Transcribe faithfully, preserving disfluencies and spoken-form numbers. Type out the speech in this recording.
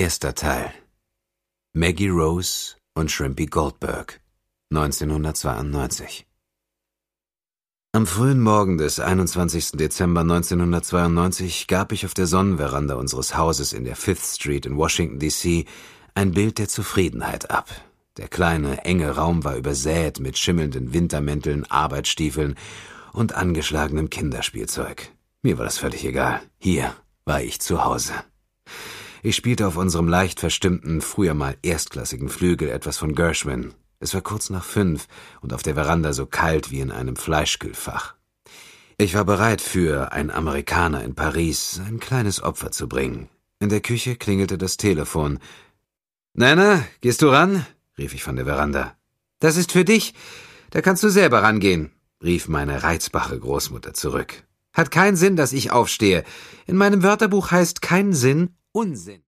Erster Teil. Maggie Rose und Shrimpy Goldberg, neunzehnhundertzweiundneunzig. Am frühen Morgen des einundzwanzigsten Dezember neunzehnhundertzweiundneunzig gab ich auf der Sonnenveranda unseres Hauses in der Fifth Street in Washington, D C ein Bild der Zufriedenheit ab. Der kleine, enge Raum war übersät mit schimmelnden Wintermänteln, Arbeitsstiefeln und angeschlagenem Kinderspielzeug. Mir war das völlig egal. Hier war ich zu Hause. Ich spielte auf unserem leicht verstimmten, früher mal erstklassigen Flügel etwas von Gershwin. Es war kurz nach fünf und auf der Veranda so kalt wie in einem Fleischkühlfach. Ich war bereit, für ein Amerikaner in Paris ein kleines Opfer zu bringen. In der Küche klingelte das Telefon. »Nana, gehst du ran?« rief ich von der Veranda. »Das ist für dich. Da kannst du selber rangehen«, rief meine reizbare Großmutter zurück. »Hat keinen Sinn, dass ich aufstehe. In meinem Wörterbuch heißt kein Sinn Unsinn.«